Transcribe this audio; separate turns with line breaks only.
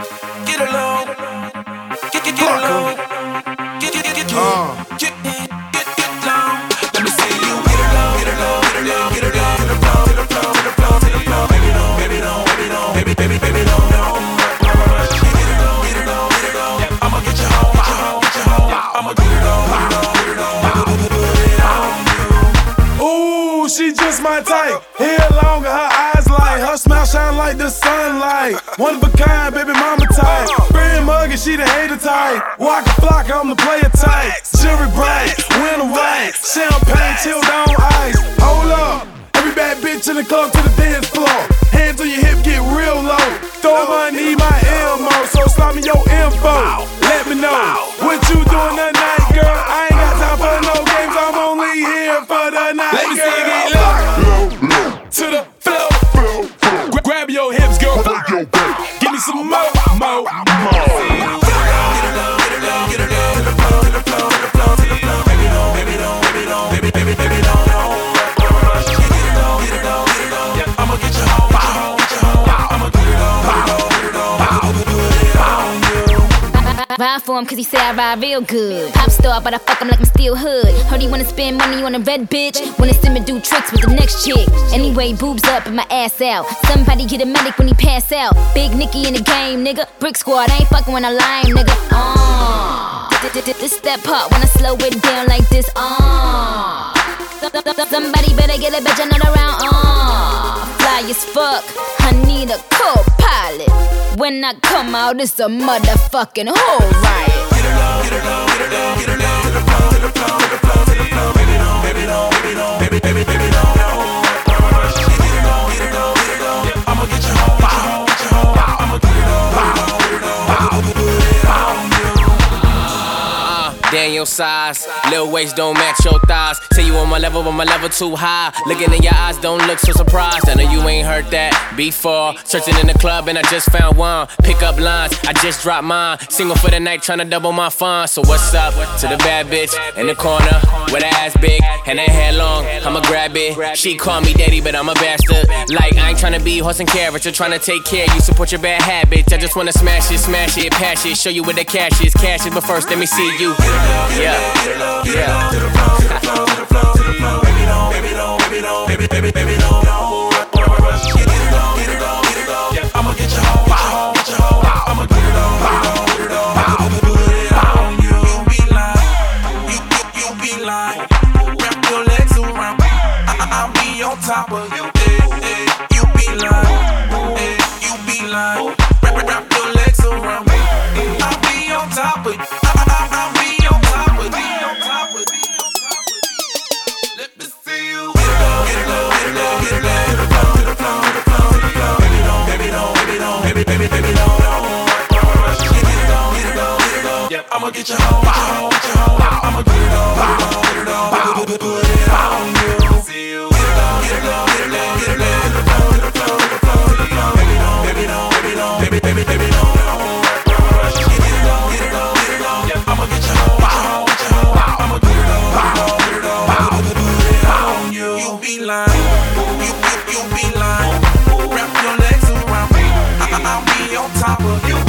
Get along. Get along. Get along. Let me see you get along. Get along. Get along. Get along. Get along. Get along. Get along. Get along. Baby, don't. Baby, don't. Baby, don't. Baby, baby, baby, don't. Get along. Get along. Get along. I'ma get you home. Get you home. Get you home. I'ma get it on. Get it on. Get it on. Put it on you.
Ooh, she just my type. Hair longer, her eyes light. Her smile shine like the sunlight. One of a kind, baby mama type. Brand muggy, she the hater type. Walk a flock, I'm the player type. Jury bright, winter white. Champagne chilled on ice. Hold up, every bad bitch in the club to the dance floor. Hands on your hip, get real low. Throw my knee, my Elmo. So slide me your info. Let me know what you doing tonight, girl. I ain't got time for no games. I'm only here for the night.
Let me see you get
low to the floor. Grab your hips, girl. Give me some more.
Ride for him cause he say I ride real good. Pop star but I fuck him like I'm still hood. Heard he wanna spend money on a red bitch. Wanna see me do tricks with the next chick. Anyway, boobs up and my ass out. Somebody get a medic when he pass out. Big Nicky in the game, nigga. Brick squad, I ain't fucking when I lying, nigga. This that part when I slow it down like this. Somebody better get a bitch another round. Fly as fuck, I need a co-pilot. When I come out, it's a motherfucking whole riot.
Get along, get along, get along, get along, to the flow, to the flow, to the flow, to the flow. Baby, don't, baby, don't, baby, don't, baby, baby, baby, don't. Get along, get along, get along. I'ma get you home, get you home, get you home. I'ma get it on, get it on, put it on you.
Daniel size, little waist don't match your thighs. Say you on my level too high. Looking in your eyes, don't look so surprised. I know you ain't heard that before. Searching in the club and I just found one. Pick up lines, I just dropped mine. Single for the night, tryna double my fun. So what's up to the bad bitch in the corner with her ass big and her hair long? I'ma grab it. She call me daddy, but I'm a bastard. Like I ain't tryna be horse and carriage. I'm tryna take care of you, support your bad habits. I just wanna smash it, pass it. Show you where the cash is, but first let me see you. Yeah.
To the flow, to the flow, to the flow, to the flow. Baby, don't, baby, don't, baby, don't, baby, baby, baby, don't. Get it on, get it on, get it on. I'ma get you home, get you home, get you home. I'ma get it on, get it on, put it on you. You be lying, you be lying. Wrap your legs around, I'll be on top of you. You be lying, you be lying. Wrap your legs around me, I'll be on top of you. I'll be on top of you. Let me see you. Get along, get along, get along, get along. To the flow, to the flow, to the flow, to the flow. Baby, don't, baby, don't, baby, don't, baby, baby, baby, don't. Get it on, get it on, get it on. I'ma get you home, get you home, get you home. I'ma get it on, get it on, put it on you. See you. Get along, get along, get along, get along. To the flow, to the flow, to the flow, to the flow. Baby, don't, baby, don't, baby, don't, baby, baby, baby, don't. Get it on, get it on, get it on. I'ma get you home, get you home, get you home. I'ma get it on, get it on, put it on you. You be lying, you be lying. Wrap your legs around me, I'll be on top of you.